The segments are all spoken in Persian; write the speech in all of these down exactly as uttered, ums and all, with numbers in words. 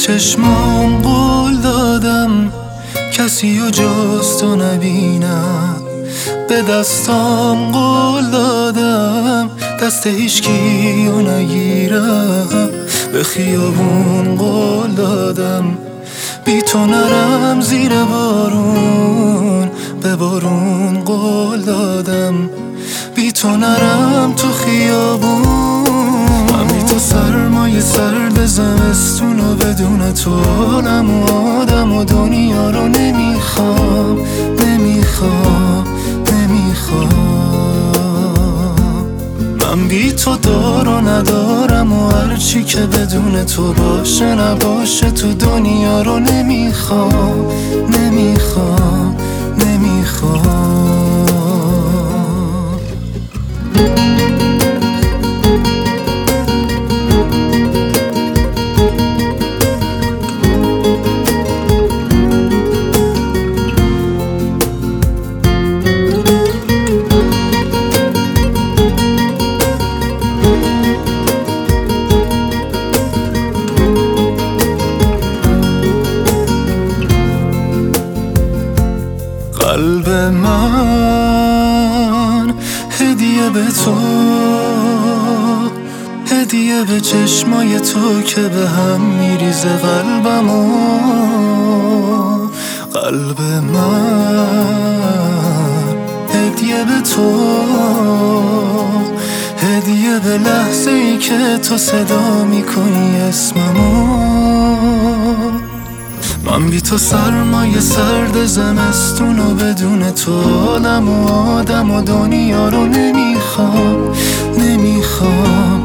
چشمام قول دادم کسی و جز تو نبینم، به دستام قول دادم دست هیچکی و نگیرم، به خیابون قول دادم بی تو نرم زیر بارون، به بارون قول دادم بی تو نرم تو خیابون. من بی تو سرمایه سرد زمستون و بدون تو عالم و آدم و دنیا رو نمیخوام نمیخوام نمیخوام. من بی تو دار و ندارم و هرچی که بدون تو باشه نباشه تو دنیا رو نمیخوام نمیخوام نمیخوام. قلب من هدیه به تو، هدیه به چشمای تو که به هم میریزه قلبمو. قلب من هدیه به تو، هدیه به لحظه ای که تو صدا میکنی اسممو. من بی تو سرمایه سرد زمستون و بدون تو عالم و آدم و دنیا رو نمیخوام نمیخوام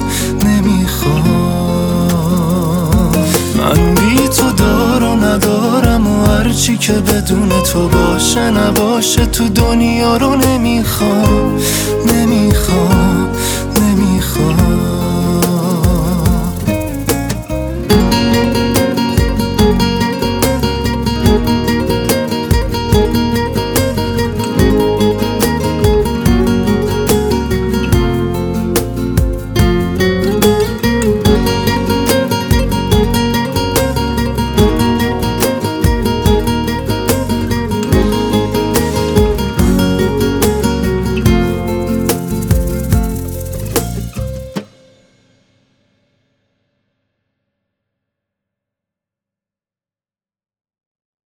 نمیخوام. من بی تو دار و ندارم و هرچی که بدون تو باشه نباشه تو دنیا رو نمیخوام نمیخوام